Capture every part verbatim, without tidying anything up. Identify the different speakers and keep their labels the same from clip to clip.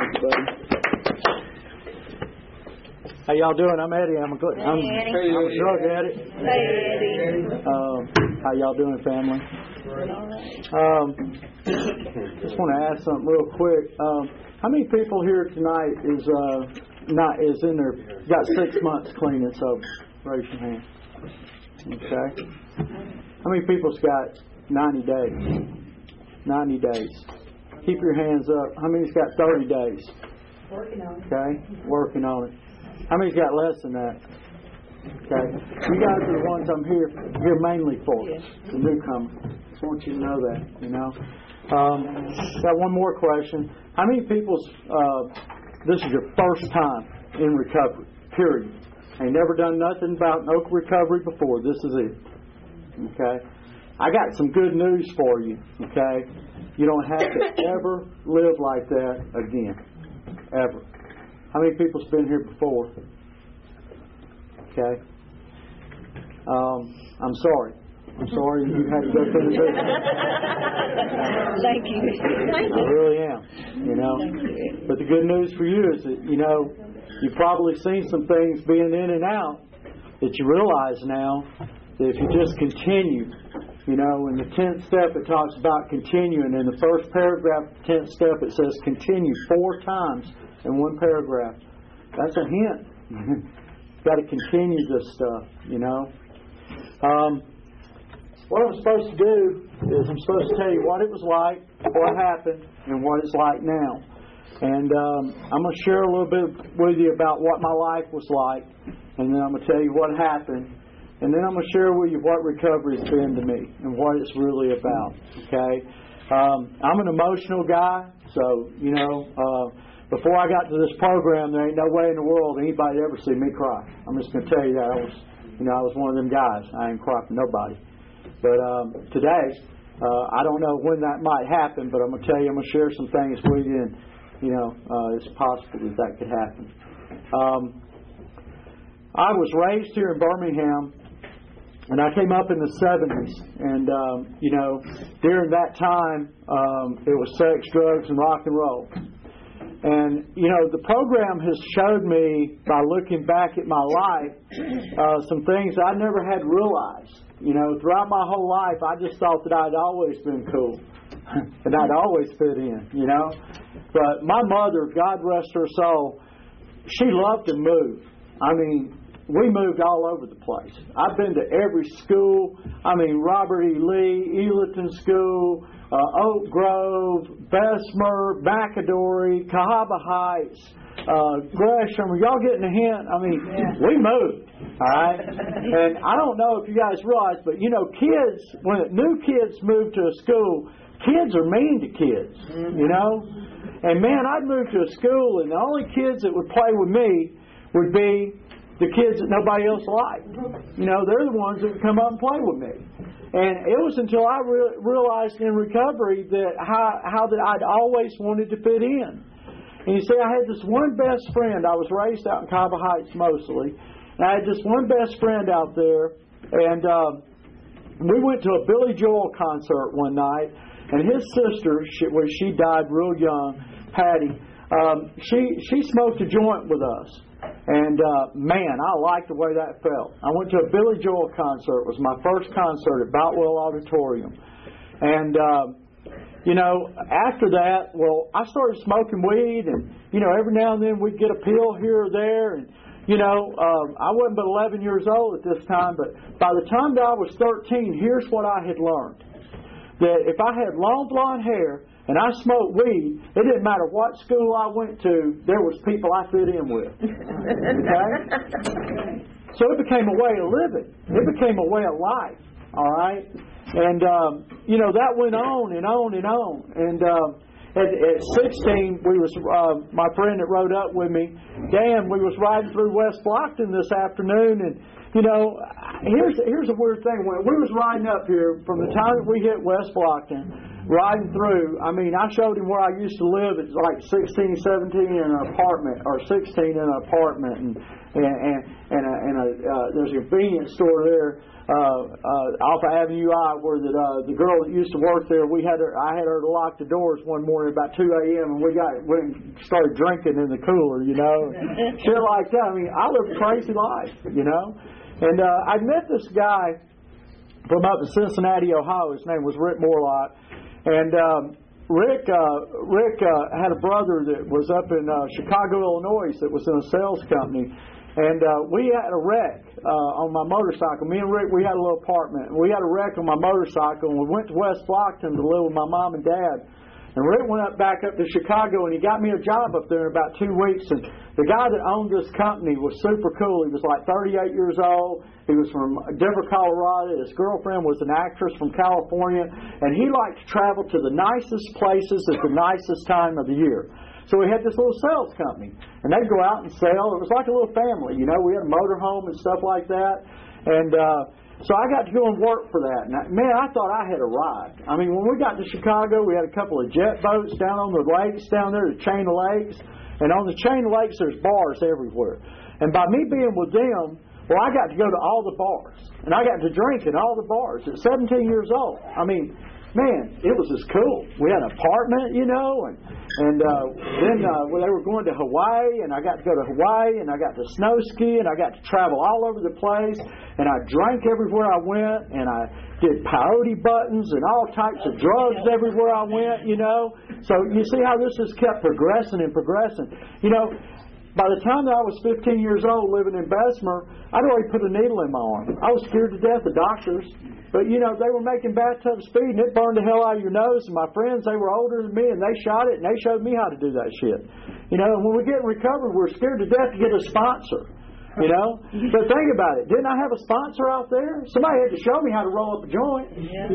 Speaker 1: Thank you, buddy. How y'all doing? I'm Eddie. I'm a good. I'm, I'm a drug addict.
Speaker 2: Hey, Eddie.
Speaker 1: Um, how y'all doing, family? Um, just want to ask something real quick. Um, how many people here tonight is uh, not is in their got six months clean and sober? Raise your hand. Okay. How many people's got ninety days? Ninety days. Keep your hands up. How many's got thirty days?
Speaker 2: Working on it.
Speaker 1: Okay, working on it. How many's got less than that? Okay. You guys are the ones I'm here here mainly for. The newcomer. Just want you to know that, you know. Um, got one more question. How many people's uh, this is your first time in recovery? Period. Ain't never done nothing about no recovery before. This is it. Okay. I got some good news for you. Okay. You don't have to ever live like that again. Ever. How many people's been here before? Okay. Um, I'm sorry. I'm sorry you had to go through the business.
Speaker 2: Thank you.
Speaker 1: I really am. You know. But the good news for you is that, you know, you've probably seen some things being in and out that you realize now that if you just continue, you know, in the tenth step it talks about continuing. In the first paragraph of the tenth step it says continue four times in one paragraph. That's a hint. You've got to continue this stuff, you know. Um, what I'm supposed to do is I'm supposed to tell you what it was like, what happened, and what it's like now. And um, I'm going to share a little bit with you about what my life was like, and then I'm going to tell you what happened, and then I'm going to share with you what recovery has been to me and what it's really about. Okay, um, I'm an emotional guy, so you know. Uh, Before I got to this program, there ain't no way in the world anybody ever see me cry. I'm just going to tell you that I was, you know, I was one of them guys. I ain't cry for nobody. But um, today, uh, I don't know when that might happen, but I'm going to tell you, I'm going to share some things with you, and you know, uh, it's possible that that could happen. Um, I was raised here in Birmingham, and I came up in the seventies, and um, you know, during that time, um, it was sex, drugs, and rock and roll. And, you know, the program has showed me, by looking back at my life, uh, some things I never had realized. You know, throughout my whole life, I just thought that I'd always been cool. And I'd always fit in, you know. But my mother, God rest her soul, she loved to move. I mean, we moved all over the place. I've been to every school. I mean, Robert E. Lee, Ealaton School, uh, Oak Grove, Bessemer, McAdory, Cahaba Heights, uh, Gresham. Are y'all getting a hint? I mean, yeah. We moved, all right? And I don't know if you guys realize, but, you know, kids, when new kids move to a school, kids are mean to kids, you know? And, man, I'd move to a school, and the only kids that would play with me would be the kids that nobody else liked. You know, they're the ones that would come up and play with me. And it was until I re- realized in recovery that how, how that I'd always wanted to fit in. And you see, I had this one best friend. I was raised out in Cahaba Heights mostly. And I had this one best friend out there. And uh, we went to a Billy Joel concert one night. And his sister, she, well, she died real young, Patty, um, she, she smoked a joint with us. And, uh, man, I liked the way that felt. I went to a Billy Joel concert. It was my first concert at Boutwell Auditorium. And, uh, you know, after that, well, I started smoking weed. And, you know, every now and then we'd get a pill here or there. And, you know, uh, I wasn't but eleven years old at this time. But by the time that I was thirteen, here's what I had learned. That if I had long blonde hair and I smoked weed, it didn't matter what school I went to, there was people I fit in with. Okay? So it became a way of living. It became a way of life. All right? And, um, you know, that went on and on and on. And um, at, at sixteen, we was uh, my friend that rode up with me, Dan, we was riding through West Blockton this afternoon, and you know, here's here's a weird thing. When we was riding up here, from the time that we hit West Blockton, riding through. I mean, I showed him where I used to live at like sixteen, seventeen in an apartment, or sixteen in an apartment, and and and, and, a, and a, uh, there's a convenience store there uh, uh, off of Avenue I, where that uh, the girl that used to work there, we had her. I had her to lock the doors one morning about two a.m. and we got went and started drinking in the cooler, you know, shit like that. I mean, I lived a crazy life, you know, and uh, I met this guy from up in Cincinnati, Ohio. His name was Rick Morlock, and um, Rick uh, Rick uh, had a brother that was up in uh, Chicago, Illinois, that was in a sales company. And uh, we had a wreck uh, on my motorcycle. Me and Rick, we had a little apartment. We had a wreck on my motorcycle, and we went to West Flockton to live with my mom and dad. And Rick went up back up to Chicago, and he got me a job up there in about two weeks. And the guy that owned this company was super cool. He was like thirty-eight years old. He was from Denver, Colorado. His girlfriend was an actress from California. And he liked to travel to the nicest places at the nicest time of the year. So we had this little sales company, and they'd go out and sell. It was like a little family, you know. We had a motorhome and stuff like that, and uh, so I got to go and work for that. And I, man, I thought I had arrived. I mean, when we got to Chicago, we had a couple of jet boats down on the lakes down there, the chain of lakes, and on the chain of lakes, there's bars everywhere. And by me being with them, well, I got to go to all the bars, and I got to drink in all the bars at seventeen years old. I mean, man, it was just cool. We had an apartment, you know, and and uh, then uh, well, they were going to Hawaii, and I got to go to Hawaii, and I got to snow ski, and I got to travel all over the place, and I drank everywhere I went, and I did peyote buttons and all types of drugs everywhere I went, you know. So you see how this has kept progressing and progressing. You know, by the time that I was fifteen years old living in Bessemer, I'd already put a needle in my arm. I was scared to death of doctors. But, you know, they were making bathtub speed, and it burned the hell out of your nose. And my friends, they were older than me, and they shot it, and they showed me how to do that shit. You know, and when we get recovered, we're scared to death to get a sponsor. You know? But think about it. Didn't I have a sponsor out there? Somebody had to show me how to roll up a joint.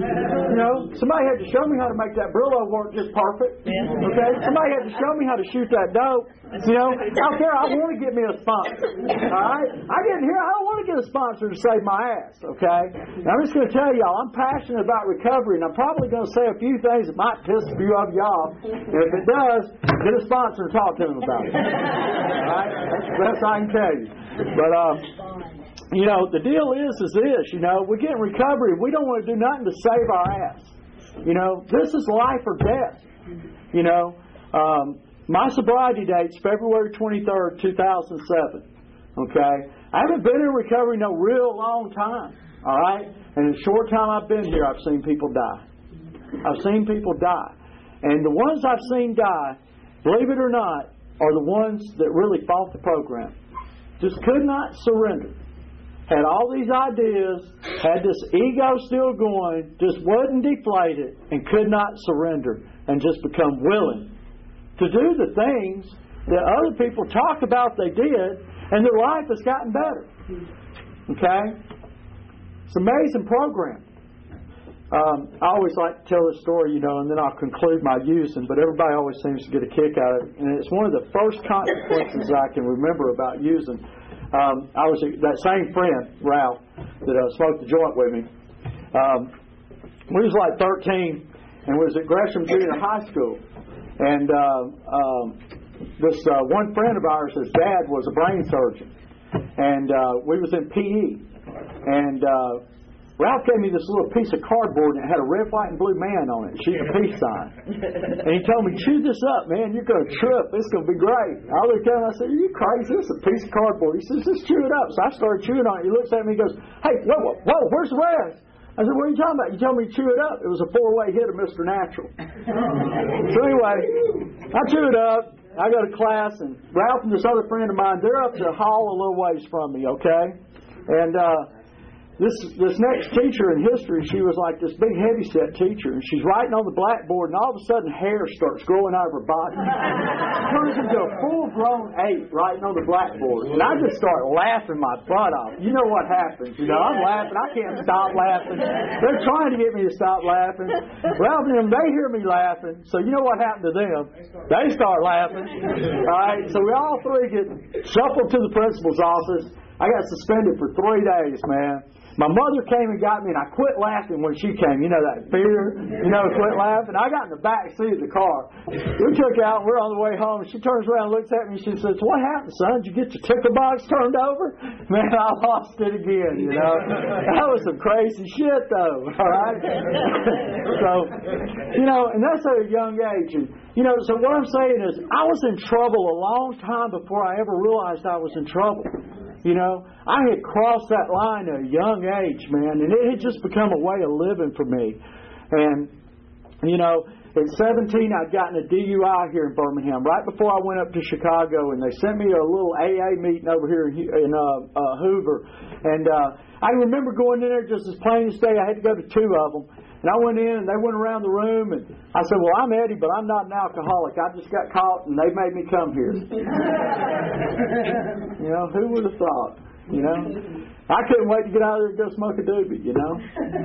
Speaker 1: You know? Somebody had to show me how to make that Brillo work just perfect. Okay? Somebody had to show me how to shoot that dope. You know? Out there, I want to get me a sponsor. Alright? I get in here, I don't want to get a sponsor to save my ass. Okay? Now, I'm just going to tell y'all, I'm passionate about recovery, and I'm probably going to say a few things that might piss a few of you off. And if it does, get a sponsor and talk to them about it. Alright? That's the best I can tell you. But, uh, you know, the deal is, is this, you know, we get in recovery. We don't want to do nothing to save our ass. You know, this is life or death. You know, um, my sobriety date's February twenty-third, two thousand seven. Okay? I haven't been in recovery no real long time. All right? And in the short time I've been here, I've seen people die. I've seen people die. And the ones I've seen die, believe it or not, are the ones that really fought the program. Just could not surrender. Had all these ideas, had this ego still going, just wasn't deflated, and could not surrender, and just become willing to do the things that other people talk about they did, and their life has gotten better. Okay? It's an amazing program. Um, I always like to tell this story, you know, and then I'll conclude my using, but everybody always seems to get a kick out of it. And it's one of the first consequences I can remember about using. Um, I was that same friend, Ralph, that uh, smoked the joint with me. Um, we was like thirteen, and we was at Gresham Junior High School. And uh, um, this uh, one friend of ours, his dad was a brain surgeon. And uh, we was in P E. And uh, Ralph gave me this little piece of cardboard, and it had a red, white, and blue man on it. She's a peace sign. And he told me, chew this up, man. You're going to trip. It's going to be great. I looked at him, and I said, are you crazy? This is a piece of cardboard. He says, just chew it up. So I started chewing on it. He looks at me and goes, hey, whoa, whoa, whoa, where's the rest? I said, what are you talking about? You told me to chew it up. It was a four-way hit of Mister Natural. So anyway, I chew it up. I go to class, and Ralph and this other friend of mine, they're up the hall a little ways from me, okay? And uh, this this next teacher in history, she was like this big heavyset teacher, and she's writing on the blackboard, and all of a sudden hair starts growing out of her body. She turns into a full-grown ape writing on the blackboard, and I just start laughing my butt off. You know what happens. You know, I'm laughing. I can't stop laughing. They're trying to get me to stop laughing. Ralph and them, they hear me laughing, so you know what happened to them. They start laughing. All right, so we all three get shuffled to the principal's office. I got suspended for three days, man. My mother came and got me, and I quit laughing when she came. You know, that fear, you know, quit laughing. I got in the back seat of the car. We took out, we're on the way home. She turns around and looks at me, and she says, what happened, son? Did you get your ticker box turned over? Man, I lost it again, you know. That was some crazy shit, though, all right? So, you know, and that's at a young age. And, you know, so what I'm saying is I was in trouble a long time before I ever realized I was in trouble. You know, I had crossed that line at a young age, man, and it had just become a way of living for me. And, you know, at seventeen, I'd gotten a D U I here in Birmingham right before I went up to Chicago, and they sent me a little A A meeting over here in uh, uh, Hoover. And uh, I remember going in there just as plain as day. I had to go to two of them. And I went in, and they went around the room, and I said, well, I'm Eddie, but I'm not an alcoholic. I just got caught, and they made me come here. You know, who would have thought? You know? I couldn't wait to get out of there and go smoke a doobie, you know?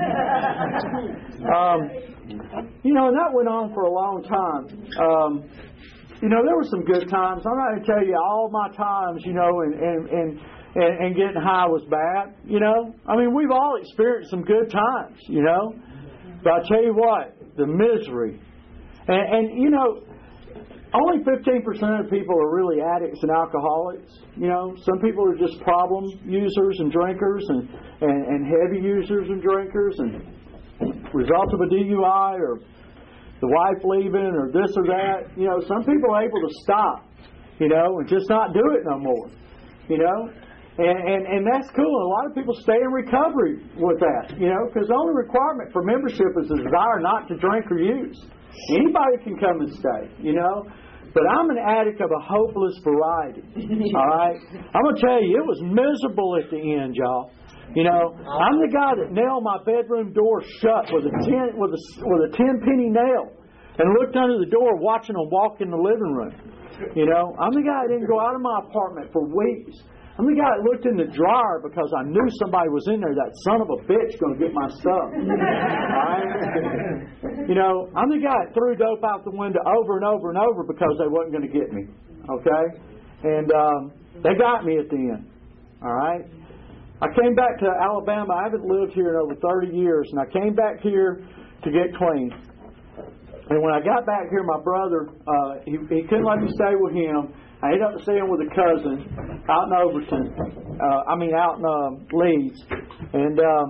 Speaker 1: um, you know, and that went on for a long time. Um, you know, there were some good times. I'm not going to tell you all my times, you know, and, and, and, and, and getting high was bad, you know? I mean, we've all experienced some good times, you know? But I tell you what, the misery. And, and you know, only fifteen percent of people are really addicts and alcoholics. You know, some people are just problem users and drinkers and, and, and heavy users and drinkers and result of a D U I or the wife leaving or this or that. You know, some people are able to stop, you know, and just not do it no more. You know? And, and and that's cool. A lot of people stay in recovery with that, you know, because the only requirement for membership is a desire not to drink or use. Anybody can come and stay, you know. But I'm an addict of a hopeless variety, all right? I'm going to tell you, it was miserable at the end, y'all. You know, I'm the guy that nailed my bedroom door shut with a ten, with a, with a ten-penny nail and looked under the door watching them walk in the living room. You know, I'm the guy that didn't go out of my apartment for weeks. I'm the guy that looked in the drawer because I knew somebody was in there. That son of a bitch going to get my stuff. Right? You know, I'm the guy that threw dope out the window over and over and over because they wasn't going to get me. Okay? And um, they got me at the end. All right? I came back to Alabama. I haven't lived here in over thirty years. And I came back here to get clean. And when I got back here, my brother, uh, he, he couldn't let me stay with him. I ended up staying with a cousin out in Overton. Uh, I mean, out in uh, Leeds. And um,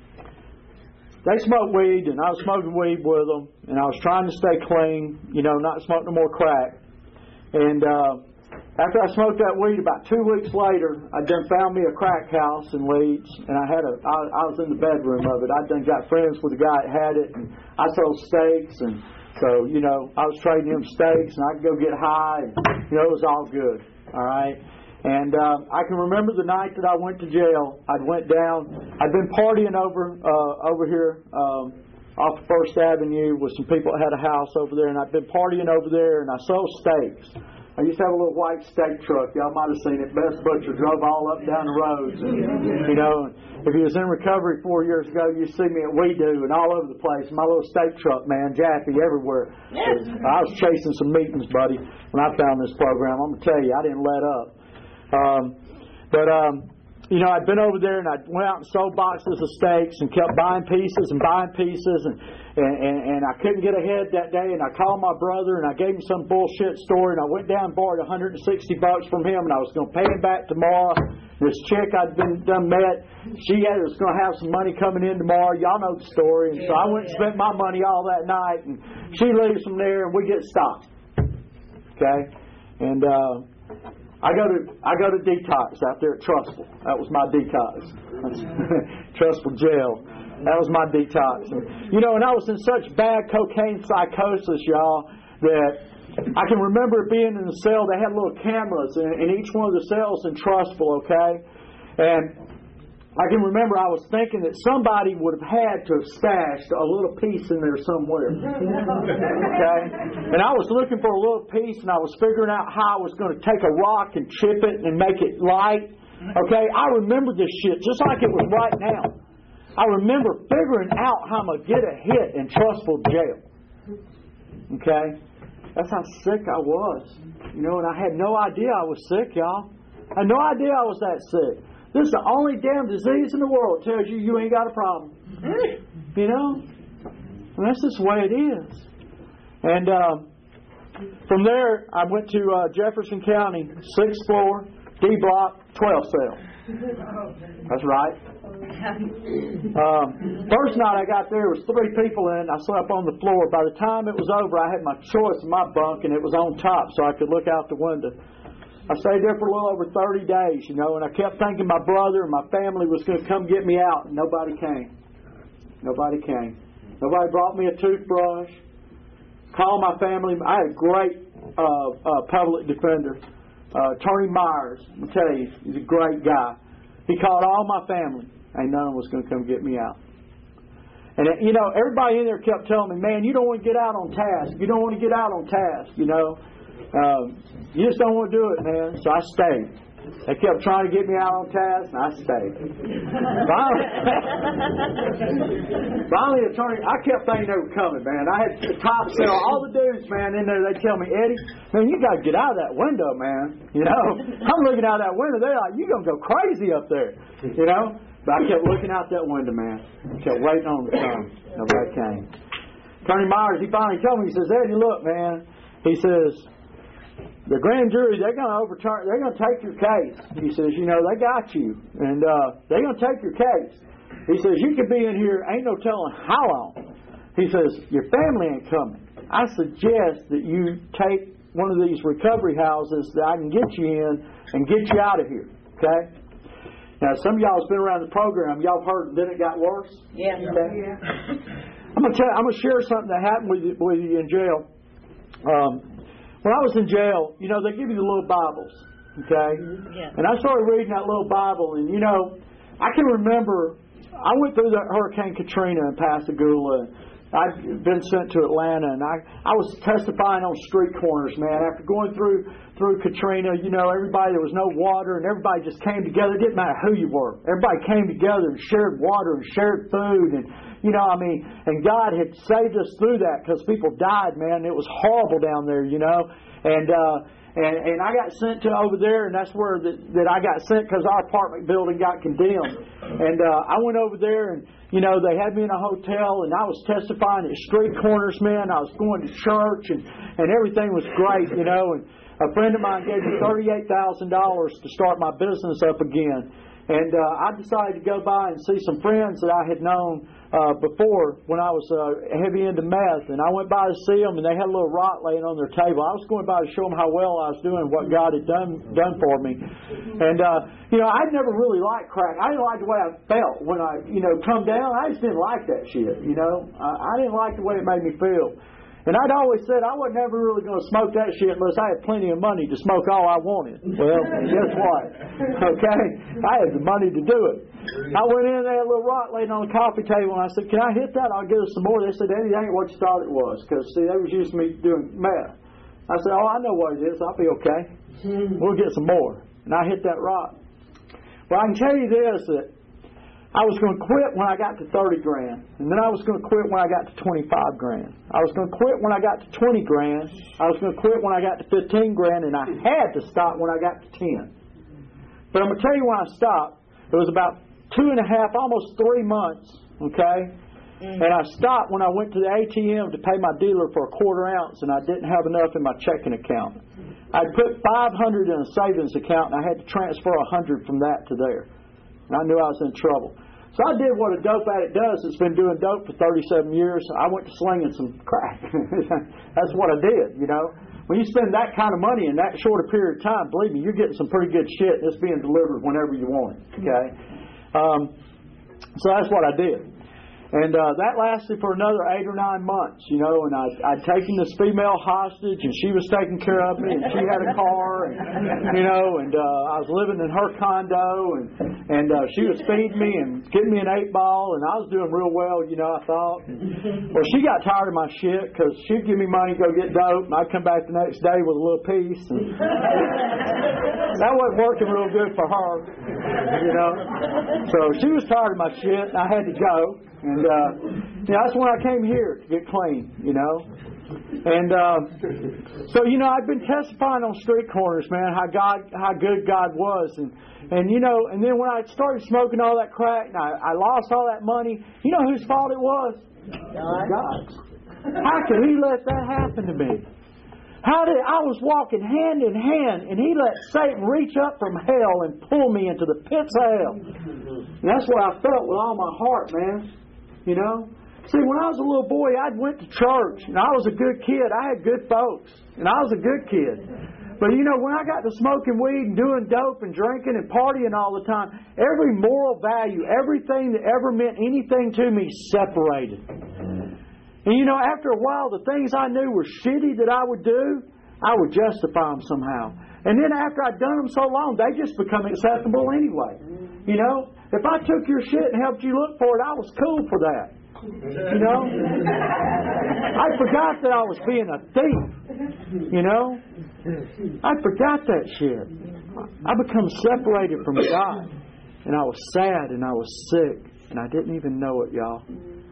Speaker 1: they smoked weed, and I was smoking weed with them. And I was trying to stay clean, you know, not smoke no more crack. And uh, after I smoked that weed, about two weeks later, I done found me a crack house in Leeds. And I had a, I, I was in the bedroom of it. I done got friends with the guy that had it. And I sold steaks and... So, you know, I was trading him steaks, and I could go get high, and, you know, it was all good, all right? And um, I can remember the night that I went to jail. I went down. I'd been partying over uh, over here um, off First Avenue with some people that had a house over there, and I'd been partying over there, and I sold steaks. I used to have a little white steak truck. Y'all might have seen it. Best Butcher drove all up and down the roads. And, you know, if you was in recovery four years ago, you'd see me at We Do and all over the place. My little steak truck, man, Jaffe, everywhere. I was chasing some meetings, buddy, when I found this program. I'm going to tell you, I didn't let up. Um, but, um, you know, I'd been over there and I went out and sold boxes of steaks and kept buying pieces and buying pieces and, and, and, and I couldn't get ahead that day, and I called my brother and I gave him some bullshit story, and I went down and borrowed one hundred sixty bucks from him, and I was going to pay him back tomorrow. This chick I'd been done met, she had, was going to have some money coming in tomorrow. Y'all know the story. And so I went and spent my money all that night, and she leaves from there and we get stopped. Okay? And uh I go to I go to detox out there at Trustful. That was my detox. Trustful jail. That was my detox. And, you know, and I was in such bad cocaine psychosis, y'all, that I can remember being in the cell. They had little cameras in, in each one of the cells in Trustful, okay? And I can remember I was thinking that somebody would have had to have stashed a little piece in there somewhere. Okay? And I was looking for a little piece, and I was figuring out how I was going to take a rock and chip it and make it light. Okay? I remember this shit just like it was right now. I remember figuring out how I'm going to get a hit in Trustful jail. Okay? That's how sick I was. You know, and I had no idea I was sick, y'all. I had no idea I was that sick. This is the only damn disease in the world that tells you you ain't got a problem. You know? And that's just the way it is. And uh, from there, I went to uh, Jefferson County, sixth floor, D block, twelve cell. That's right. Um, first night I got there, was three people in. I slept on the floor. By the time it was over, I had my choice in my bunk, and it was on top, so I could look out the window. I stayed there for a little over thirty days, you know, and I kept thinking my brother and my family was going to come get me out, and nobody came. Nobody came. Nobody brought me a toothbrush. Called my family. I had a great uh, uh, public defender, uh, Attorney Myers. I'll tell you, he's a great guy. He called all my family, and none was going to come get me out. And, you know, everybody in there kept telling me, man, you don't want to get out on task. You don't want to get out on task, you know. Um, you just don't want to do it, man. So I stayed. They kept trying to get me out on task, and I stayed. Finally, finally, attorney, I kept thinking they were coming, man. I had the top cell, all the dudes, man, in there. They tell me, Eddie, man, you got to get out of that window, man. You know, I'm looking out that window. They're like, you gonna go crazy up there, you know. But I kept looking out that window, man. I kept waiting on the come. Nobody came. Attorney Myers, he finally told me, he says, Eddie, look, man. He says, the grand jury, they're going to overturn, they're going to take your case. He says, you know, they got you. And uh, they're going to take your case. He says, you could be in here, ain't no telling how long. He says, your family ain't coming. I suggest that you take one of these recovery houses that I can get you in and get you out of here. Okay? Now, some of y'all has been around the program. Y'all have heard that it got worse?
Speaker 2: Yeah.
Speaker 1: Okay? Yeah. I'm going to tell you, I'm going to share something that happened with you, with you in jail. Um, When I was in jail, you know, they give you the little Bibles, okay?
Speaker 2: Yeah.
Speaker 1: And I started reading that little Bible, and, you know, I can remember, I went through the Hurricane Katrina in Pascagoula, and I'd been sent to Atlanta, and I, I was testifying on street corners, man. After going through through Katrina, you know, everybody, there was no water, and everybody just came together. It didn't matter who you were. Everybody came together and shared water and shared food, and you know, I mean, and God had saved us through that because people died, man. It was horrible down there, you know. And uh, and and I got sent to over there, and that's where the, that I got sent because our apartment building got condemned. And uh, I went over there, and you know, they had me in a hotel, and I was testifying at street corners, man. I was going to church, and and everything was great, you know. And a friend of mine gave me thirty-eight thousand dollars to start my business up again. And uh, I decided to go by and see some friends that I had known uh, before when I was uh, heavy into meth. And I went by to see them, and they had a little rock laying on their table. I was going by to show them how well I was doing, what God had done done for me. And, uh, you know, I'd never really liked crack. I didn't like the way I felt when I, you know, come down. I just didn't like that shit, you know. I, I didn't like the way it made me feel. And I'd always said I wasn't ever really going to smoke that shit unless I had plenty of money to smoke all I wanted. Well, guess what? Okay? I had the money to do it. I went in there, a little rock laying on the coffee table, and I said, can I hit that? I'll get us some more. They said, Eddie, that ain't what you thought it was. Because, see, they was used to me doing meth. I said, oh, I know what it is. I'll be okay. We'll get some more. And I hit that rock. Well, I can tell you this, that I was going to quit when I got to thirty grand. And then I was going to quit when I got to twenty-five grand. I was going to quit when I got to twenty grand. I was going to quit when I got to fifteen grand. And I had to stop when I got to ten. But I'm going to tell you when I stopped. It was about two and a half, almost three months, okay? Mm. And I stopped when I went to the A T M to pay my dealer for a quarter ounce, and I didn't have enough in my checking account. I'd put five hundred in a savings account, and I had to transfer one hundred from that to there. And I knew I was in trouble. So I did what a dope addict does that's been doing dope for thirty-seven years. I went to slinging some crack. That's what I did, you know. When you spend that kind of money in that short a period of time, believe me, you're getting some pretty good shit, and it's being delivered whenever you want it, okay? Um, so that's what I did. And uh, that lasted for another eight or nine months, you know, and I'd, I'd taken this female hostage, and she was taking care of me, and she had a car, and, you know, and uh, I was living in her condo, and and uh, she was feeding me and getting me an eight ball, and I was doing real well, you know, I thought. Well, she got tired of my shit, because she'd give me money to go get dope, and I'd come back the next day with a little piece. And that wasn't working real good for her, you know. So she was tired of my shit, and I had to go. And, uh, you know, that's when I came here to get clean, you know. And uh, so, you know, I've been testifying on street corners, man, how God, how good God was. And, and you know, and then when I started smoking all that crack and I, I lost all that money, you know whose fault it was? God's. How could He let that happen to me? How did I was walking hand in hand and He let Satan reach up from hell and pull me into the pits of hell? And that's what I felt with all my heart, man. You know? See, when I was a little boy, I went to church, and I was a good kid. I had good folks, and I was a good kid. But, you know, when I got to smoking weed and doing dope and drinking and partying all the time, every moral value, everything that ever meant anything to me separated. And, you know, after a while, the things I knew were shitty that I would do, I would justify them somehow. And then after I'd done them so long, they just become acceptable anyway. You know, if I took your shit and helped you look for it, I was cool for that. You know? I forgot that I was being a thief. You know? I forgot that shit. I become separated from God. And I was sad and I was sick. And I didn't even know it, y'all.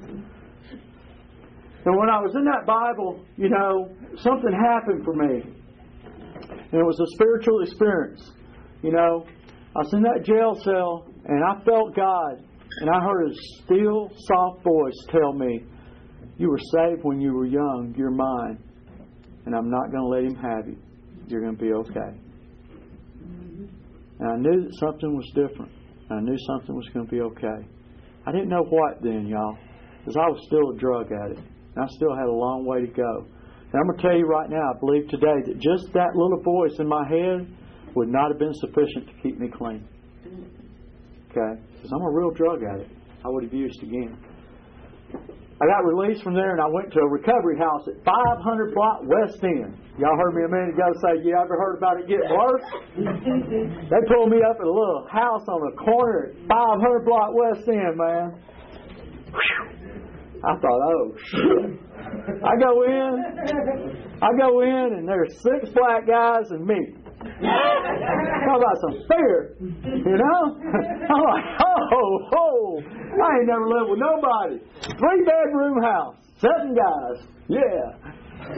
Speaker 1: And when I was in that Bible, you know, something happened for me. And it was a spiritual experience. You know, I was in that jail cell and I felt God. And I heard a still, soft voice tell me, "You were saved when you were young. You're mine. And I'm not going to let Him have you. You're going to be okay." And I knew that something was different. And I knew something was going to be okay. I didn't know what then, y'all. Because I was still a drug addict. And I still had a long way to go. And I'm going to tell you right now, I believe today that just that little voice in my head would not have been sufficient to keep me clean. Okay? Because I'm a real drug addict. I would have used again. I got released from there and I went to a recovery house at five hundred block West End. Y'all heard me a minute ago say, "You ever heard about it getting worse?" They pulled me up at a little house on a corner at five hundred block West End, man. I thought, oh, shit. I go in, I go in and there's six black guys and me. Talk about some fear, you know? I'm like, oh, oh, I ain't never lived with nobody. Three bedroom house, seven guys, yeah.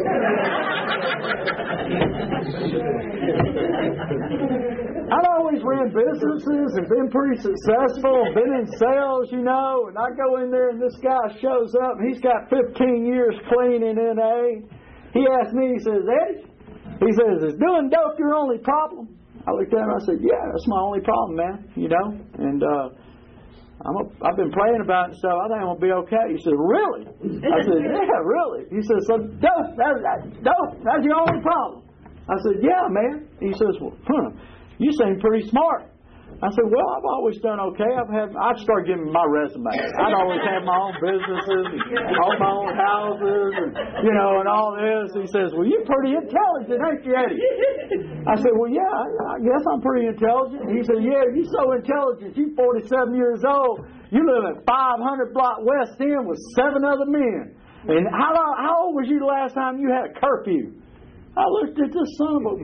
Speaker 1: I'd always ran businesses and been pretty successful, been in sales, you know, and I go in there and this guy shows up and he's got fifteen years clean in N A. He asked me, he says, "Eddie," he says, "is doing dope your only problem?" I looked at him and I said, "Yeah, that's my only problem, man," you know, and uh, I'm a, I've been praying about it, so I think I'm going to be okay. He said, "Really?" I said, "Yeah, really." He said, "So dope, that, that, dope, that's your only problem?" I said, "Yeah, man." He says, "Well, huh, you seem pretty smart." I said, "Well, I've always done okay. I've had, I've started giving my resume. I'd always had my own businesses, and own my own houses, and, you know, and all this." He says, "Well, you're pretty intelligent, ain't you, Eddie?" I said, "Well, yeah, I, I guess I'm pretty intelligent." And he said, "Yeah, you're so intelligent. You're forty-seven years old. You live at five hundred block West End with seven other men. And how long, how old was you the last time you had a curfew?" I looked at this son of a...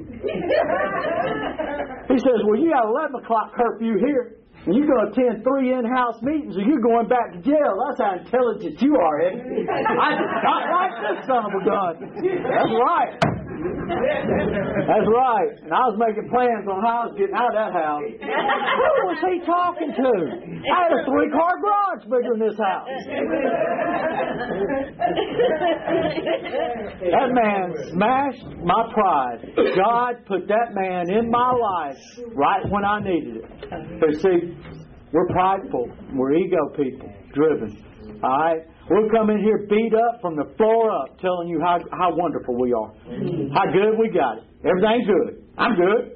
Speaker 1: He says, "Well, you got eleven o'clock curfew here. And you're going to attend three in-house meetings or you're going back to jail. That's how intelligent you are, Eddie." I did not like this son of a gun. That's right. That's right. And I was making plans on how I was getting out of that house. Who was he talking to? I had a three-car garage bigger than this house. That man smashed my pride. God put that man in my life right when I needed it. But see, we're prideful. We're ego people, driven. All right? We'll come in here beat up from the floor up, telling you how, how wonderful we are. How good we got it. Everything's good. I'm good.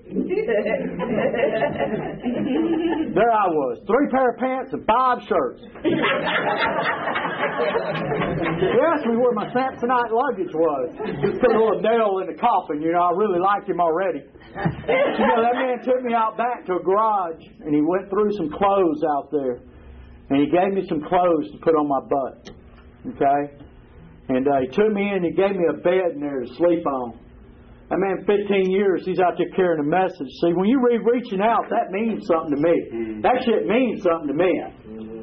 Speaker 1: There I was. Three pair of pants and five shirts. He asked me where my Samsonite luggage was. Just put a little nail in the coffin. You know, I really liked him already. You know, that man took me out back to a garage, and he went through some clothes out there. And he gave me some clothes to put on my butt. Okay? And uh, he took me in and he gave me a bed in there to sleep on. That man, fifteen years, he's out there carrying a message. See, when you read reaching out, that means something to me. That shit means something to me.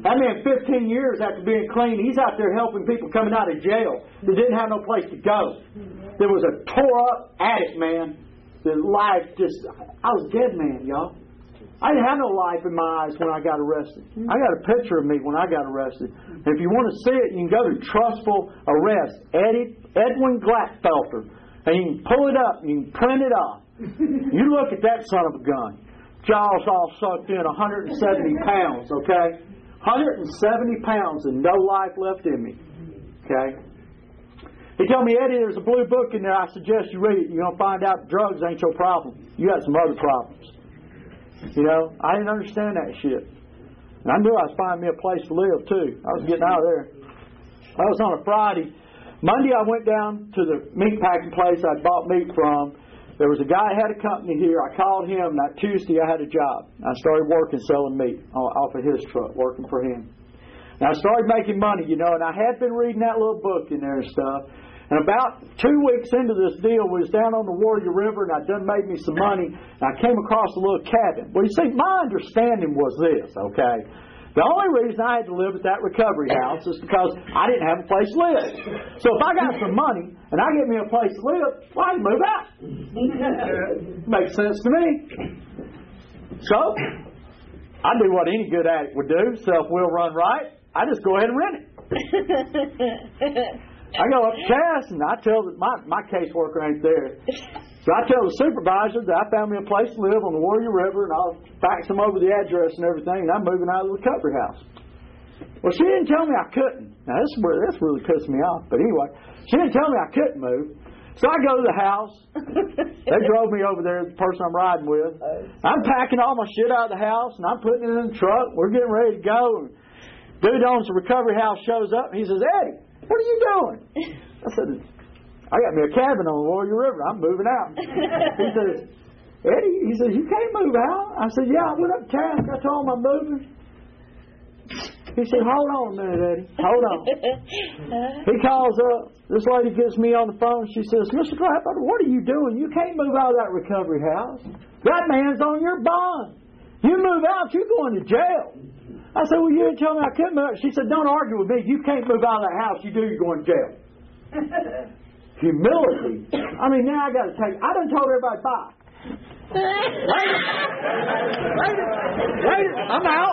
Speaker 1: That man, fifteen years after being clean, he's out there helping people coming out of jail that didn't have no place to go. There was a tore up addict, man. The life just, I was a dead man, y'all. I didn't have no life in my eyes when I got arrested. I got a picture of me when I got arrested. And if you want to see it, you can go to Trustful Arrest, Eddie, Edwin Glatfelter, and you can pull it up, you can print it off. You look at that son of a gun. Jaws all sucked in, one hundred seventy pounds, okay? one hundred seventy pounds and no life left in me, okay? He told me, Eddie, there's a blue book in there. I suggest you read it. You're going to find out drugs ain't your problem. You got some other problems. You know, I didn't understand that shit. And I knew I was finding me a place to live, too. I was getting out of there. That was on a Friday. Monday, I went down to the meat packing place I'd bought meat from. There was a guy that had a company here. I called him. That Tuesday, I had a job. I started working selling meat off of his truck, working for him. And I started making money, you know, and I had been reading that little book in there and stuff. And about two weeks into this deal, we was down on the Warrior River, and I'd done made me some money, and I came across a little cabin. Well, you see, my understanding was this, okay? The only reason I had to live at that recovery house is because I didn't have a place to live. So if I got some money, and I get me a place to live, well, I can move out. Makes sense to me. So, I do what any good addict would do, self-will run right. I just go ahead and rent it. I go up to Cass and I tell that my, my caseworker ain't there. So I tell the supervisor that I found me a place to live on the Warrior River and I'll fax them over the address and everything and I'm moving out of the recovery house. Well, she didn't tell me I couldn't. Now, this, is where, this really pissed me off. But anyway, she didn't tell me I couldn't move. So I go to the house. They drove me over there, the person I'm riding with. I'm packing all my shit out of the house and I'm putting it in the truck. We're getting ready to go. And dude owns the recovery house shows up and he says, Eddie, what are you doing? I said, I got me a cabin on the Warrior River. I'm moving out. He says, Eddie, he says, you can't move out. I said, yeah, I went up to task. I told him I'm moving. He said, hold on a minute, Eddie. Hold on. He calls up. This lady gets me on the phone. She says, Mister Gladfelter, what are you doing? You can't move out of that recovery house. That man's on your bond. You move out, you're going to jail. I said, well, you didn't tell me I couldn't move. She said, don't argue with me. You can't move out of that house. You do, you're going to jail. Humility. I mean, now I got to take, I done told everybody bye. Later. Later. Later. I'm out.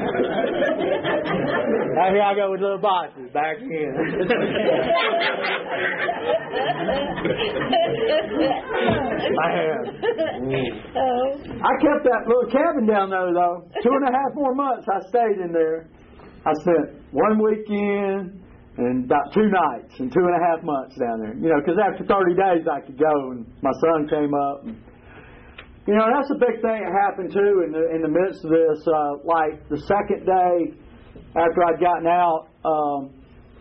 Speaker 1: Now here I go with little bosses back in. I have. I kept that little cabin down there, though. Two and a half more months I stayed in there. I spent one weekend and about two nights and two and a half months down there. You know, because after thirty days I could go, and my son came up. And, you know, that's a big thing that happened, too, in the in the midst of this. Uh, like, the second day after I'd gotten out, um,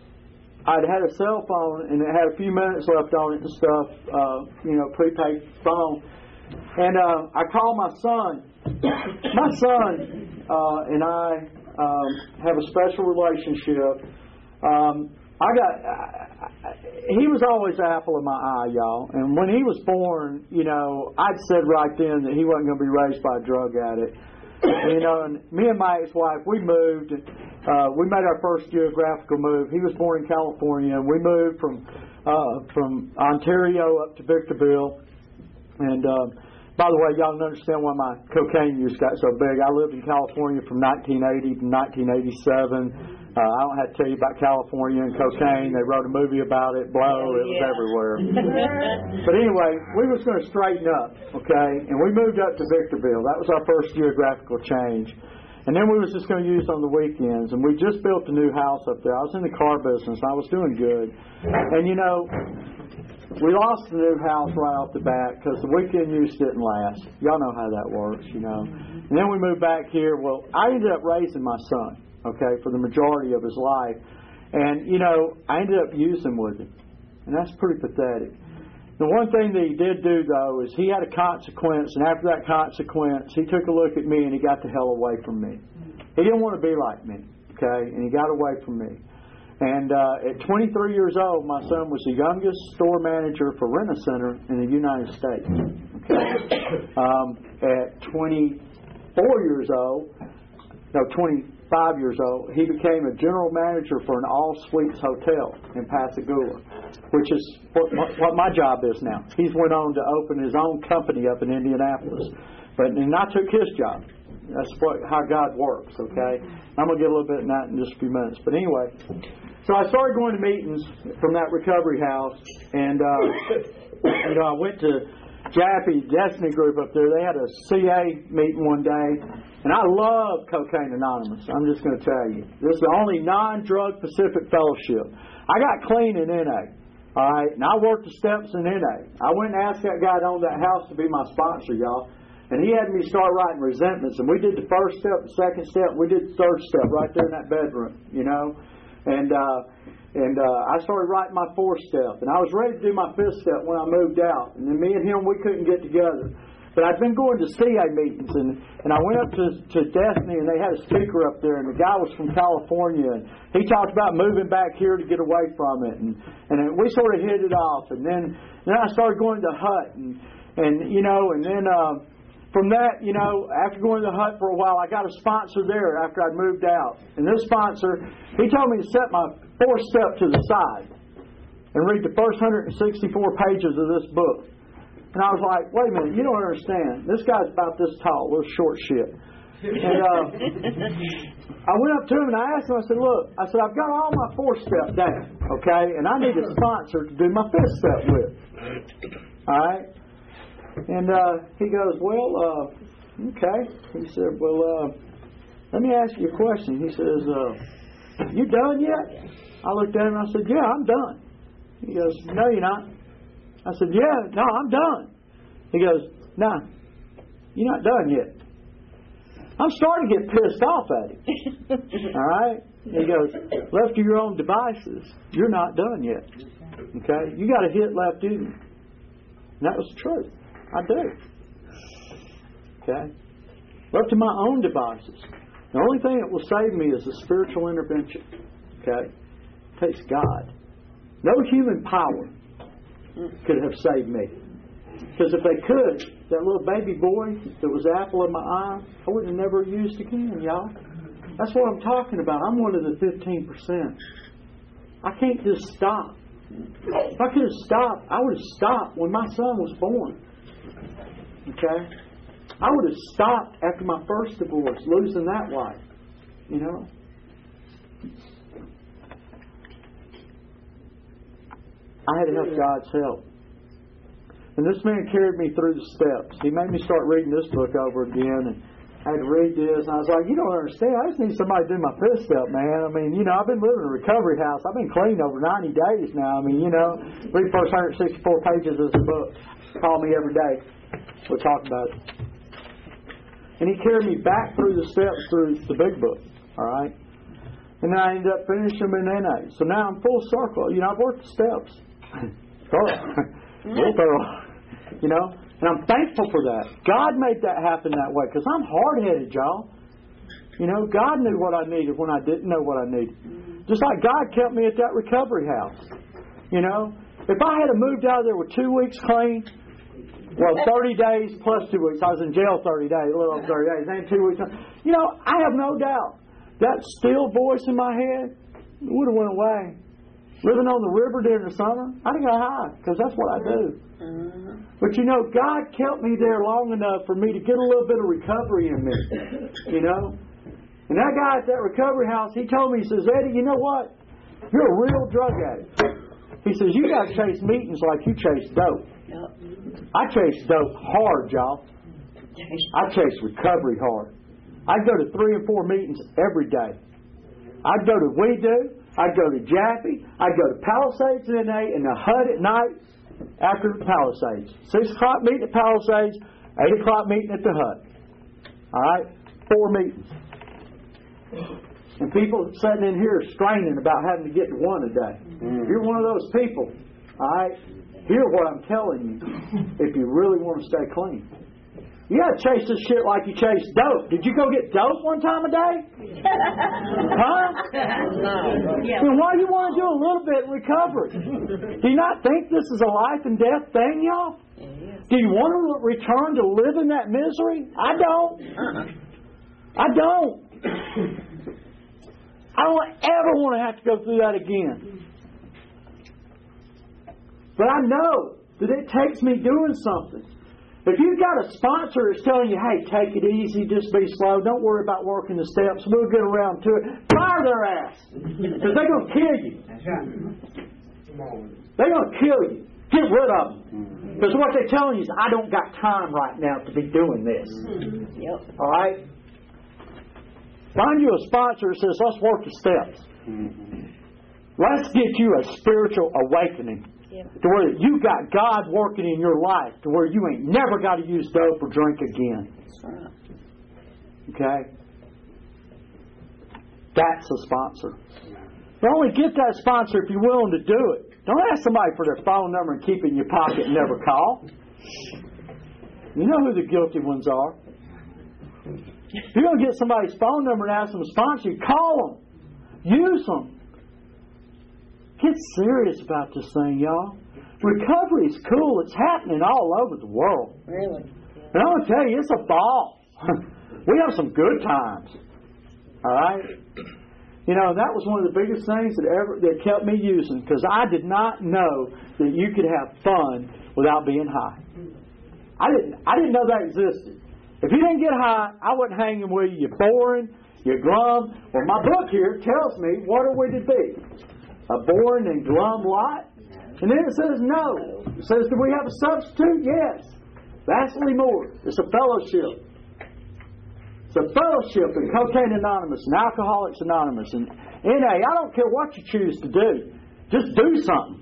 Speaker 1: I'd had a cell phone, and it had a few minutes left on it and stuff, uh, you know, prepaid phone. And uh, I called my son. My son uh, and I um, have a special relationship. Um, I got, I, I, he was always the apple of my eye, y'all. And when he was born, you know, I'd said right then that he wasn't going to be raised by a drug addict. You know, and me and my ex-wife, we moved. Uh, we made our first geographical move. He was born in California. We moved from uh, from Ontario up to Victorville. And uh, by the way, y'all don't understand why my cocaine use got so big. I lived in California from nineteen eighty to nineteen eighty-seven. Uh, I don't have to tell you about California and cocaine. They wrote a movie about it. Blow, it was
Speaker 2: yeah.
Speaker 1: everywhere. But anyway, we was going to straighten up, okay? And we moved up to Victorville. That was our first geographical change. And then we was just going to use on the weekends. And we just built a new house up there. I was in the car business. I was doing good. And, you know, we lost the new house right off the bat because the weekend use didn't last. Y'all know how that works, you know. And then we moved back here. Well, I ended up raising my son, okay, for the majority of his life. And, you know, I ended up using with him. And that's pretty pathetic. The one thing that he did do, though, is he had a consequence. And after that consequence, he took a look at me and he got the hell away from me. He didn't want to be like me, okay, and he got away from me. And uh, at twenty-three years old, my son was the youngest store manager for Rent-A-Center in the United States. Okay, um, at twenty-four years old, no, twenty, five years old, he became a general manager for an all-suites hotel in Pascagoula, which is what, what my job is now. He's went on to open his own company up in Indianapolis. But and I took his job. That's what, how God works, okay? I'm going to get a little bit in that in just a few minutes. But anyway, so I started going to meetings from that recovery house, and uh, you know, I went to Jappy Destiny Group up there. They had a C A meeting one day, and I love Cocaine Anonymous. I'm just going to tell you, this is the only non-drug Pacific fellowship. I got clean in N A. All right, and I worked the steps in N A. I went and asked that guy that owned that house to be my sponsor, y'all. And he had me start writing resentments. And we did the first step, the second step, we did the third step right there in that bedroom, you know. And uh, and uh, I started writing my fourth step. And I was ready to do my fifth step when I moved out. And then me and him, we couldn't get together. But I'd been going to C A meetings. And, and I went up to, to Destiny, and they had a speaker up there. And the guy was from California. And he talked about moving back here to get away from it. And, and we sort of hit it off. And then, then I started going to Hut. And, and you know, and then... Uh, From that, you know, after going to the Hut for a while, I got a sponsor there after I'd moved out. And this sponsor, he told me to set my fourth step to the side and read the first one hundred sixty-four pages of this book. And I was like, wait a minute, you don't understand. This guy's about this tall, little short shit. And uh, I went up to him and I asked him, I said, look, I said, I've got all my fourth step down, okay, and I need a sponsor to do my fifth step with. All right? And uh, he goes, well, uh, okay. He said, well, uh, let me ask you a question. He says, uh, you done yet? I looked at him and I said, yeah, I'm done. He goes, no, you're not. I said, yeah, no, I'm done. He goes, no, nah, you're not done yet. I'm starting to get pissed off at him. All right? He goes, left to your own devices, you're not done yet. Okay? You got to hit left duty. And that was the truth. I do. Okay? Left to my own devices. The only thing that will save me is a spiritual intervention. Okay? It takes God. No human power could have saved me. Because if they could, that little baby boy that was the apple of my eye, I would have never used again, y'all. That's what I'm talking about. I'm one of the fifteen percent. I can't just stop. If I could have stopped, I would have stopped when my son was born. Okay? I would have stopped after my first divorce, losing that wife. You know? I had to have God's help. And this man carried me through the steps. He made me start reading this book over again, and I had to read this, and I was like, you don't understand. I just need somebody to do my fifth step, man. I mean, you know, I've been living in a recovery house. I've been clean over ninety days now. I mean, you know, read the first one hundred sixty-four pages of the book. Call me every day. We'll talk about it. And he carried me back through the steps through the big book. All right? And then I ended up finishing them in N A. So now I'm full circle. You know, I've worked the steps. Thorough. Real thorough. You know? And I'm thankful for that. God made that happen that way because I'm hard-headed, y'all. You know, God knew what I needed when I didn't know what I needed. Just like God kept me at that recovery house. You know? If I had moved out of there with two weeks clean, well, thirty days plus two weeks. I was in jail thirty days, a little over thirty days, and two weeks. You know, I have no doubt that still voice in my head would have went away. Living on the river during the summer, I'd have got high because that's what I do. Mm-hmm. But you know, God kept me there long enough for me to get a little bit of recovery in me. You know? And that guy at that recovery house, he told me, he says, Eddie, you know what? You're a real drug addict. He says, you got to chase meetings like you chase dope. Yep. I chase dope hard, y'all. I chase recovery hard. I'd go to three and four meetings every day. I'd go to We Do. I'd go to Jaffee. I'd go to Palisades in N A and the Hut at night after the Palisades. Six o'clock meeting at Palisades, eight o'clock meeting at the Hut. All right? Four meetings. And people sitting in here straining about having to get to one a day. Mm. If you're one of those people, all right, hear what I'm telling you if you really want to stay clean. You got to chase this shit like you chase dope. Did you go get dope one time a day? Huh? Yeah. Then why do you want to do a little bit in recovery? Do you not think this is a life and death thing, y'all? Do you want to return to live in that misery? I don't. I don't. I don't ever want to have to go through that again. But I know that it takes me doing something. If you've got a sponsor that's telling you, hey, take it easy, just be slow, don't worry about working the steps, we'll get around to it, fire their ass. Because they're going to kill you. They're going to kill you. Get rid of them. Because what they're telling you is, I don't got time right now to be doing this.
Speaker 2: Yep.
Speaker 1: All right? Find you a sponsor that says, let's work the steps. Let's get you a spiritual awakening.
Speaker 2: Yep.
Speaker 1: To where you got God working in your life, to where you ain't never got to use dope or drink again. Okay? That's a sponsor. But only get that sponsor if you're willing to do it. Don't ask somebody for their phone number and keep it in your pocket and never call. You know who the guilty ones are. If you're going to get somebody's phone number and ask them to sponsor you, call them. Use them. Get serious about this thing, y'all. Recovery is cool. It's happening all over the world.
Speaker 2: Really?
Speaker 1: And I'm going to tell you, it's a ball. We have some good times. All right? You know, that was one of the biggest things that ever that kept me using, because I did not know that you could have fun without being high. I didn't I didn't know that existed. If you didn't get high, I wasn't hanging with you. You're boring. You're glum. Well, my book here tells me what are we to be? A boring and glum lot? And then it says no. It says, do we have a substitute? Yes. Vastly more. It's a fellowship. It's a fellowship in Cocaine Anonymous and Alcoholics Anonymous and N A. I don't care what you choose to do. Just do something.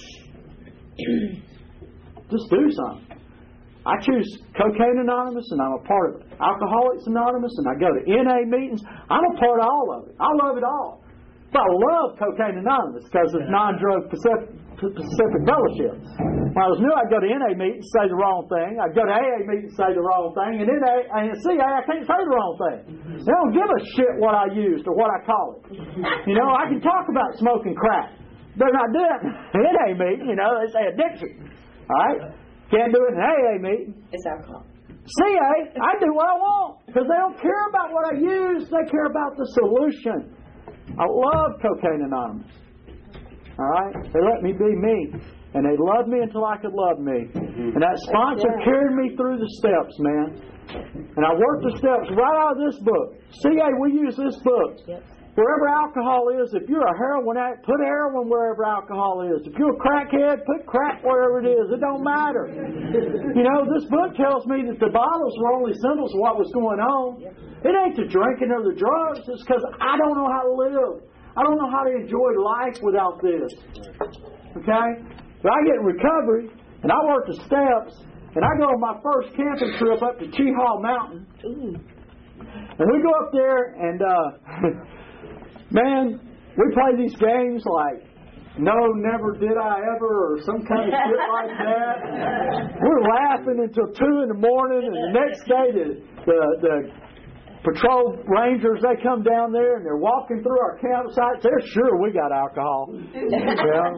Speaker 1: Just do something. I choose Cocaine Anonymous and I'm a part of it. Alcoholics Anonymous and I go to N A meetings. I'm a part of all of it. I love it all. But I love Cocaine Anonymous because it's non-drug Pacific, Pacific Fellowship. When I was new, I'd go to N A meetings and say the wrong thing. I'd go to A A meetings and say the wrong thing. And N A and C A, I can't say the wrong thing. They don't give a shit what I used or what I call it. You know, I can talk about smoking crack. They're not doing it in an N A meeting. You know, they say addiction. All right? Can't do it in an A A meeting.
Speaker 2: It's alcohol.
Speaker 1: C A, I do what I want because they don't care about what I use. They care about the solution. I love Cocaine Anonymous. All right? They let me be me. And they loved me until I could love me. And that sponsor carried me through the steps, man. And I worked the steps right out of this book. C A, we use this book. Wherever alcohol is, if you're a heroin addict, put heroin wherever alcohol is. If you're a crackhead, put crack wherever it is. It don't matter. You know, this book tells me that the bottles were only symbols of what was going on. It ain't the drinking or the drugs. It's because I don't know how to live. I don't know how to enjoy life without this. Okay? But I get in recovery, and I work the steps, and I go on my first camping trip up to Cheehaw Mountain. And we go up there, and... uh man, we play these games like No, Never Did I Ever or some kind of shit like that. We're laughing until two in the morning, and the next day the, the, the patrol rangers, they come down there and they're walking through our campsites. They're sure we got alcohol. Yeah.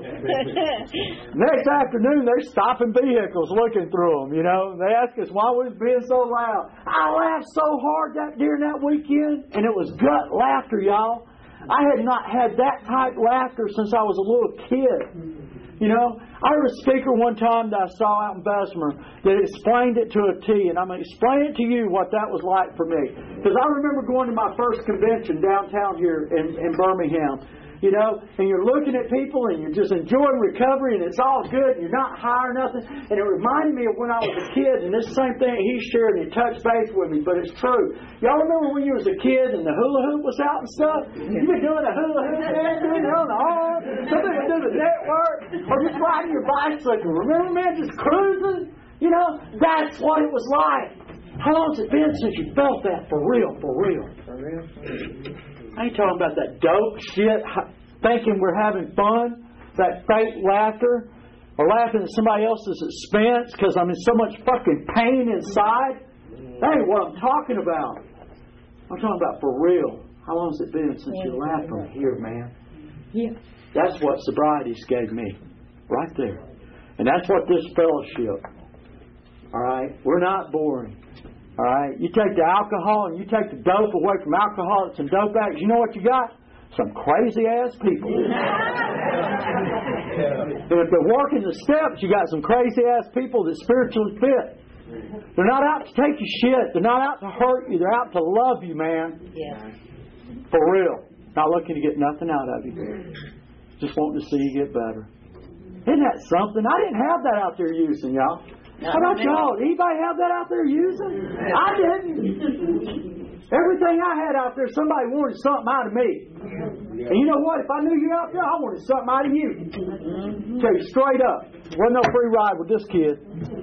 Speaker 1: Next afternoon, they're stopping vehicles looking through them, you know. They ask us why we was being so loud. I laughed so hard that during that weekend, and it was gut laughter, y'all. I had not had that type laughter since I was a little kid. You know, I heard a speaker one time that I saw out in Bessemer that explained it to a T, and I'm going to explain it to you what that was like for me. Because I remember going to my first convention downtown here in, in Birmingham, you know, and you're looking at people and you're just enjoying recovery and it's all good and you're not high or nothing. And it reminded me of when I was a kid, and this same thing he shared and he touched base with me, but it's true. Y'all remember when you was a kid and the hula hoop was out and stuff? You been doing a hula hoop dance, doing it on the arm, something to do the network, or just riding your bicycle. Remember, man, just cruising? You know, that's what it was like. How long has it been since you felt that for real, for real? For real? I ain't talking about that dope shit, thinking we're having fun, that fake laughter, or laughing at somebody else's expense because I'm in so much fucking pain inside. That ain't what I'm talking about. I'm talking about for real. How long has it been since you laughed from here, man? Yeah. That's what sobriety gave me, right there. And that's what this fellowship. All right? We're not boring. All right? You take the alcohol and you take the dope away from alcoholics and dope addicts, you know what you got? some crazy-ass people. And if they're working the steps, you got some crazy-ass people that spiritually fit. They're not out to take your shit. They're not out to hurt you. They're out to love you, man.
Speaker 2: Yeah.
Speaker 1: For real. Not looking to get nothing out of you. Just wanting to see you get better. Isn't that something? I didn't have that out there using, y'all. How about y'all? Anybody have that out there using? I didn't. Everything I had out there, somebody wanted something out of me. And you know what? If I knew you out there, I wanted something out of you. Tell you straight up. Wasn't no free ride with this kid.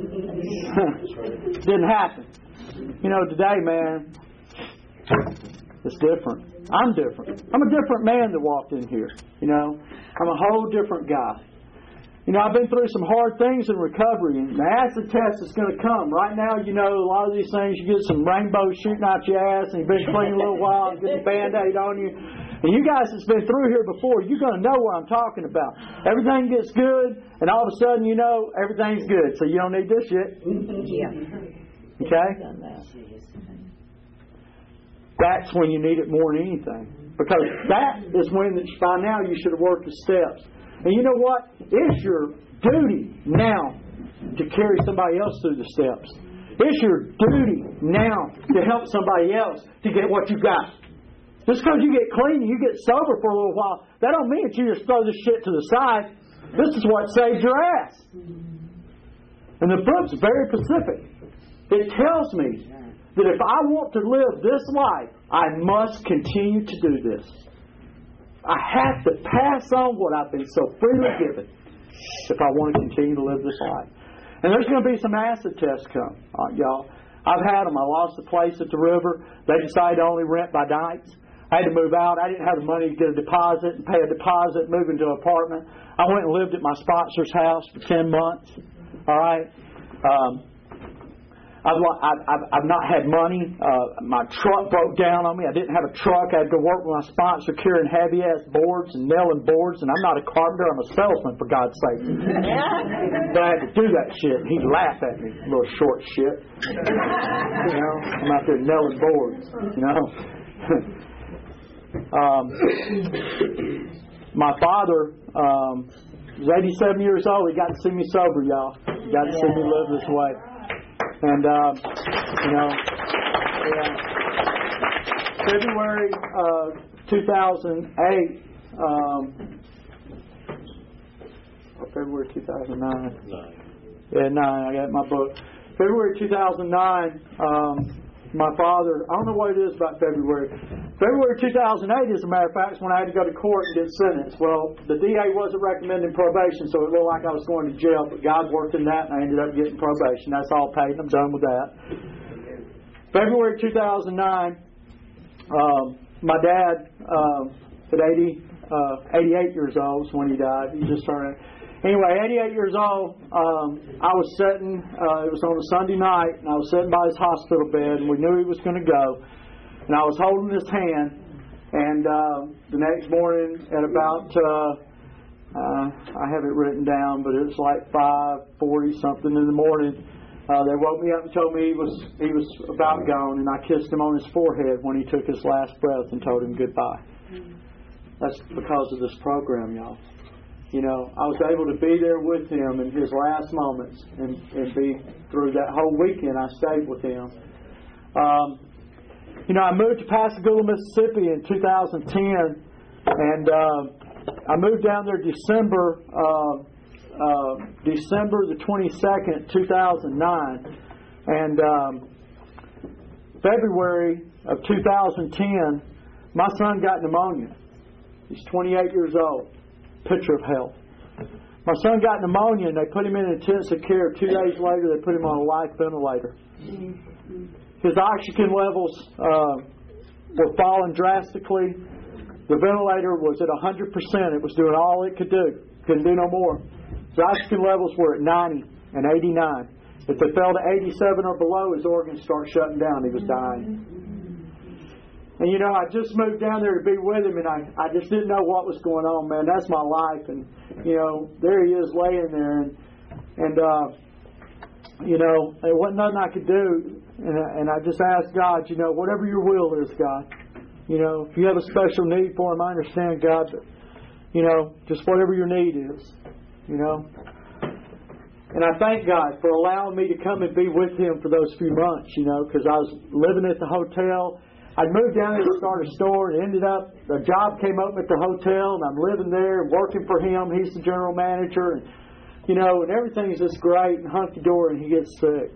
Speaker 1: Didn't happen. You know, today, man, it's different. I'm different. I'm a different man that walked in here. You know, I'm a whole different guy. You know, I've been through some hard things in recovery, and the acid test is going to come. Right now, you know, a lot of these things, you get some rainbow shooting out your ass, and you've been clean a little while, and get a Band-Aid on you. And you guys that's been through here before, you're going to know what I'm talking about. Everything gets good, and all of a sudden, you know, everything's good. So you don't need this shit.
Speaker 2: Yeah.
Speaker 1: Okay? That's when you need it more than anything. Because that is when, by now, you should have worked the steps. And you know what? It's your duty now to carry somebody else through the steps. It's your duty now to help somebody else to get what you got. Just because you get clean and you get sober for a little while, that don't mean that you just throw this shit to the side. This is what saved your ass. And the book's very specific. It tells me that if I want to live this life, I must continue to do this. I have to pass on what I've been so freely given if I want to continue to live this life. And there's going to be some acid tests come, uh, y'all. I've had them. I lost a place at the river. They decided to only rent by nights. I had to move out. I didn't have the money to get a deposit and pay a deposit, move into an apartment. I went and lived at my sponsor's house for ten months. All right. Um, I've, I've, I've not had money. Uh, my truck broke down on me. I didn't have a truck. I had to go work with my sponsor carrying heavy-ass boards and nailing boards. And I'm not a carpenter. I'm a salesman, for God's sake. But I had to do that shit. He'd laugh at me, little short shit. You know, I'm out there nailing boards, you know. um, my father um, was eighty-seven years old. He got to see me sober, y'all. He got to see me live this way. And, uh, you know, yeah. February uh, two thousand eight, um, or February two thousand nine. Nine. Yeah, nine. I got my book. February two thousand nine, um, my father, I don't know what it is about February. February two thousand eight, as a matter of fact, is when I had to go to court and get sentenced. Well, the D A wasn't recommending probation, so it looked like I was going to jail, but God worked in that, and I ended up getting probation. That's all paid, and I'm done with that. February two thousand nine, um, my dad, uh, at eighty, uh, eighty-eight years old is when he died. He just turned Anyway, eighty-eight years old, um, I was sitting, uh, it was on a Sunday night, and I was sitting by his hospital bed, and we knew he was going to go. And I was holding his hand, and uh, the next morning at about, uh, uh, I have it written down, but it was like five forty something in the morning, uh, they woke me up and told me he was he was about gone, and I kissed him on his forehead when he took his last breath and told him goodbye. That's because of this program, y'all. You know, I was able to be there with him in his last moments and, and be through that whole weekend. I stayed with him. Um, you know, I moved to Pascagoula, Mississippi in two thousand ten, and uh, I moved down there December uh, uh, December the twenty-second, two thousand nine, and um, February of two thousand ten, my son got pneumonia. He's twenty-eight years old. Picture of health. My son got pneumonia, and they put him in intensive care. Two days later, they put him on a life ventilator. His oxygen levels uh, were falling drastically. The ventilator was at one hundred percent. It was doing all it could do. Couldn't do no more. His oxygen levels were at ninety and eighty-nine. If they fell to eighty-seven or below, his organs start shutting down. He was dying. And, you know, I just moved down there to be with him, and I, I just didn't know what was going on, man. That's my life. And, you know, there he is laying there. And, and uh, you know, there wasn't nothing I could do. And, and I just asked God, you know, whatever your will is, God, You know, if you have a special need for them, I understand, God, but, you know, just whatever your need is, you know. And I thank God for allowing me to come and be with Him for those few months, you know, because I was living at the hotel. I'd moved down there to start a store and ended up, a job came open at the hotel and I'm living there and working for him. He's the general manager and, you know, and everything's just great and hunky-dory and he gets sick.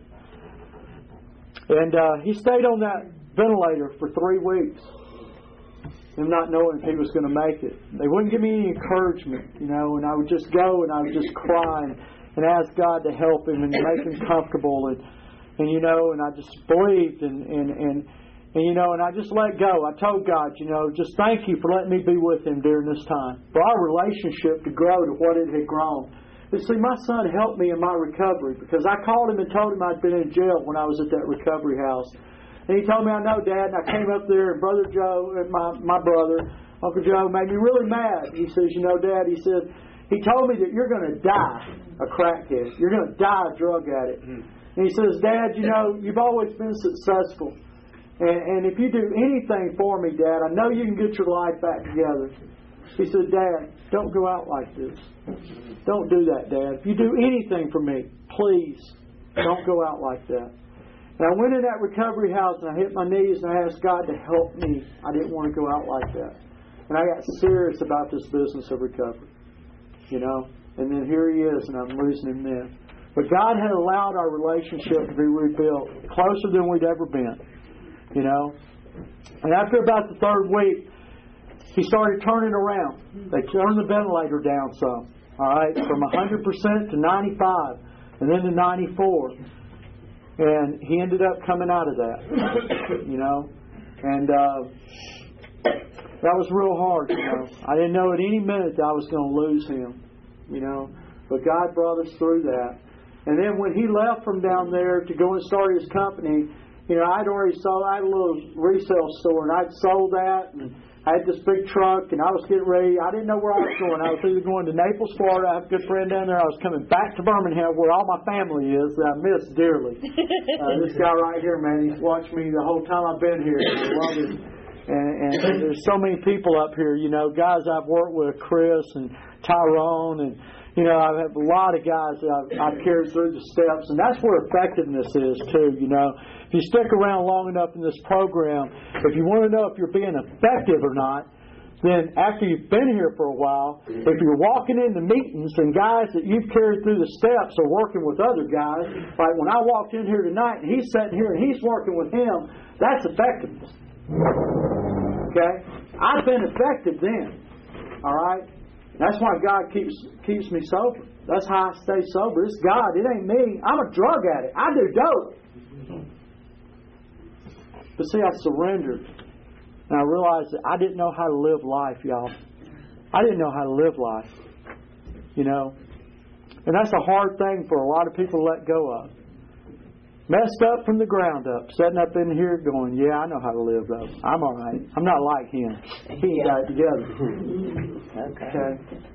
Speaker 1: And uh, he stayed on that ventilator for three weeks. Him not knowing if he was going to make it. They wouldn't give me any encouragement, you know, and I would just go and I would just cry and, and ask God to help him and make him comfortable and, and you know, and I just believed and, and, and, and, you know, and I just let go. I told God, you know, just thank you for letting me be with him during this time. For our relationship to grow to what it had grown. And see, my son helped me in my recovery because I called him and told him I'd been in jail when I was at that recovery house. And he told me, I know, Dad, and I came up there and Brother Joe, my, my brother, Uncle Joe, made me really mad. He says, you know, Dad, he said, he told me that you're going to die a crackhead. You're going to die a drug addict. And he says, Dad, you know, you've always been successful. And, and if you do anything for me, Dad, I know you can get your life back together. He said, Dad, don't go out like this. Don't do that, Dad. If you do anything for me, please don't go out like that. And I went in that recovery house and I hit my knees and I asked God to help me. I didn't want to go out like that. And I got serious about this business of recovery. You know? And then here he is and I'm losing him then. But God had allowed our relationship to be rebuilt closer than we'd ever been. You know? And after about the third week, he started turning around. They turned the ventilator down some. All right? From one hundred percent to ninety-five. And then to ninety-four. And he ended up coming out of that. You know? And uh, that was real hard, you know. I didn't know at any minute that I was going to lose him. You know? But God brought us through that. And then when he left from down there to go and start his company, you know, I'd already sold, I had a little resale store, and I'd sold that, and I had this big truck, and I was getting ready. I didn't know where I was going. I was either going to Naples, Florida. I have a good friend down there. I was coming back to Birmingham, where all my family is, that I miss dearly. Uh, this guy right here, man, he's watched me the whole time I've been here. I love him. And, and, and there's so many people up here, you know, guys I've worked with, Chris and Tyrone, and you know, I have a lot of guys that I've, I've carried through the steps, and that's where effectiveness is too, you know. If you stick around long enough in this program, if you want to know if you're being effective or not, then after you've been here for a while, if you're walking into meetings and guys that you've carried through the steps are working with other guys, like when I walked in here tonight and he's sitting here and he's working with him, that's effectiveness. Okay? I've been effective then. All right? That's why God keeps keeps me sober. That's how I stay sober. It's God. It ain't me. I'm a drug addict. I do dope. But see, I surrendered. And I realized that I didn't know how to live life, y'all. I didn't know how to live life. You know? And that's a hard thing for a lot of people to let go of. Messed up from the ground up. Sitting up in here going, yeah, I know how to live though. I'm all right. I'm not like him. He ain't got it together.
Speaker 2: Okay.
Speaker 1: Okay.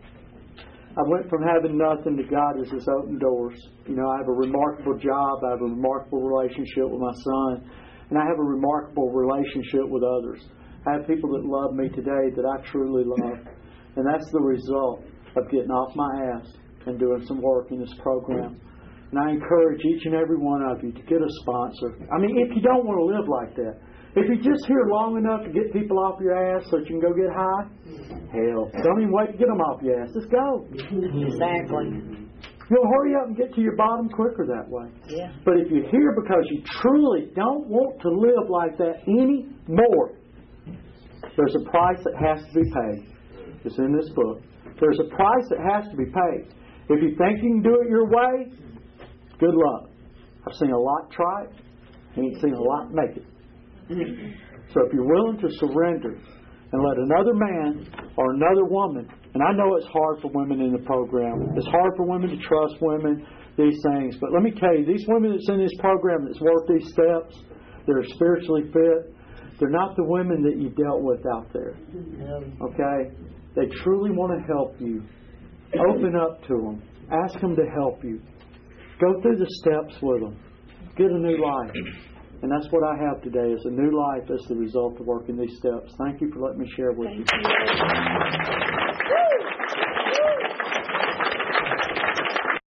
Speaker 1: I went from having nothing to God has just opened doors. You know, I have a remarkable job. I have a remarkable relationship with my son. And I have a remarkable relationship with others. I have people that love me today that I truly love. And that's the result of getting off my ass and doing some work in this program. And I encourage each and every one of you to get a sponsor. I mean, if you don't want to live like that. If you're just here long enough to get people off your ass so that you can go get high, hell, don't even wait to get them off your ass. Just go.
Speaker 2: Exactly.
Speaker 1: You'll hurry up and get to your bottom quicker that way.
Speaker 2: Yeah.
Speaker 1: But if you're here because you truly don't want to live like that anymore, there's a price that has to be paid. It's in this book. There's a price that has to be paid. If you think you can do it your way, good luck. I've seen a lot try it. I ain't seen a lot make it. So if you're willing to surrender and let another man or another woman, and I know it's hard for women in the program. It's hard for women to trust women, these things. But let me tell you, these women that's in this program that's worked these steps, that are spiritually fit, they're not the women that you dealt with out there. Okay? They truly want to help you. Open up to them. Ask them to help you. Go through the steps with them. Get a new life. And that's what I have today, is a new life as the result of working these steps. Thank you for letting me share with
Speaker 2: Thank
Speaker 1: you.
Speaker 2: you.